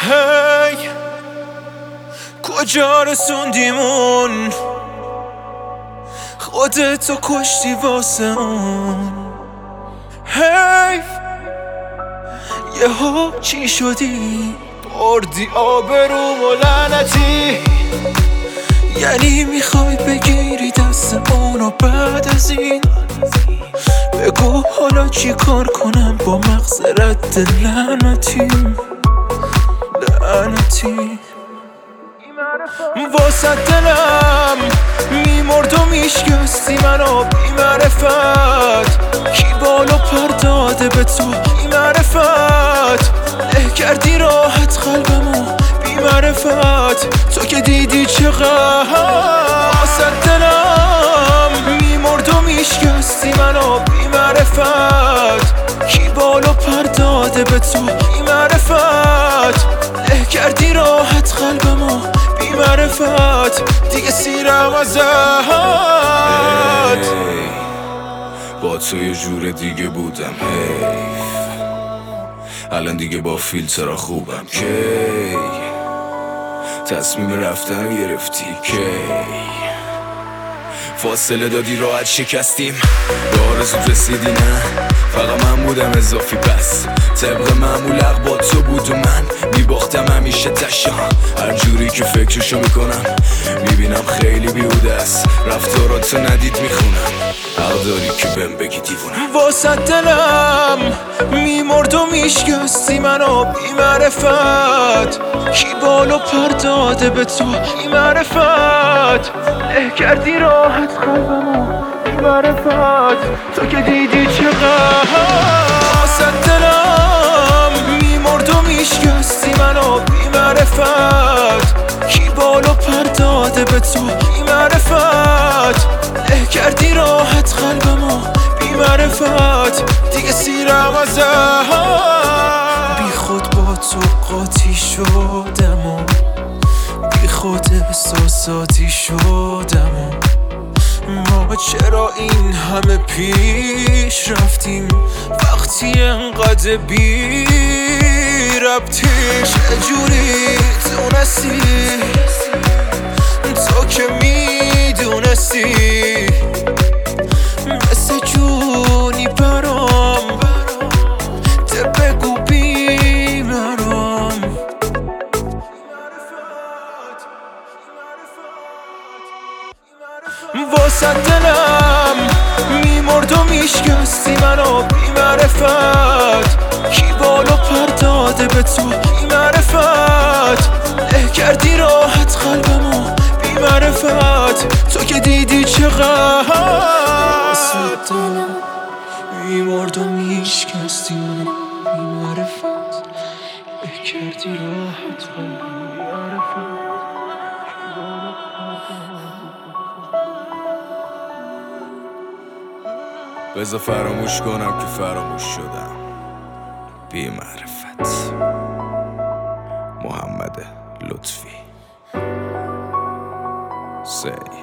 هی کجا رسوندیمون، خودتو کشتی واسه اون. حیف یهو چی شدی، بردی آبروم و لعنتی. یعنی میخوای بگیری دست اونو بعد از این؟ بگو حالا چی کار کنم با مغز رد لعنتی. واسه دلم میمرد و میشکستی منو بی معرفت. کی بالو پر داده به تو بی معرفت، له کردی راحت قلبمو بی معرفت. تو که دیدی چقدر واسه دلم میمرد و میشکستی منو بی معرفت. کی بالو پر داده به تو بی معرفت، له کردی راحت قلبمو بی معرفت. دیگه سیرم ازت. با تو یه جور دیگه بودم، حیف الان دیگه با فیلترها خوبم. کی تصمیم رفتن گرفتی، کی فاصله دادی راحت شکستیم. به آرزوت رسیدی نه، فقط من بودم اضافی. پس طبق معمول حق با تو بود و من میباختم همیشه تشم. هر جوری که فکرشو میکنم میبینم خیلی بیهوده است. رفتاراتو ندید میخونم، حق داری که بهم بگی دیوونم. واسه دلم میمرد و میشکستی منو بی معرفت. کی بالو پر داده به تو بی معرفت، له کردی راحت قلبمو بی معرفت. تو که دیدی چقدر واسه دلم میمرد و میشکستی منو بی معرفت. کی بالو پر داده به تو بی معرفت، له کردی راحت قلبمو بی معرفت. دیگه سیرم ازت. بی خود با تو قاطی شدم و بی خود احساساتی شدم و ما چرا این همه پیش رفتیم وقتی انقدر بی ربطی. چجوری تونستی تو که میدونستی مثل جونی برام ده بگو بیمارم. واسه دلم میمرد و میشکستی منو بی معرفت. کی بالو پر داده به تو بی معرفت، له کردی راحت قلبمو بی معرفت. تو که دیدی چقدر واسه دلم میمرد و میشکستی منو بی معرفت، له کردی راحت قلبمو بی معرفت. بذار فراموش کنم که فراموش شدم. بی معرفت. محمد لطفی. سی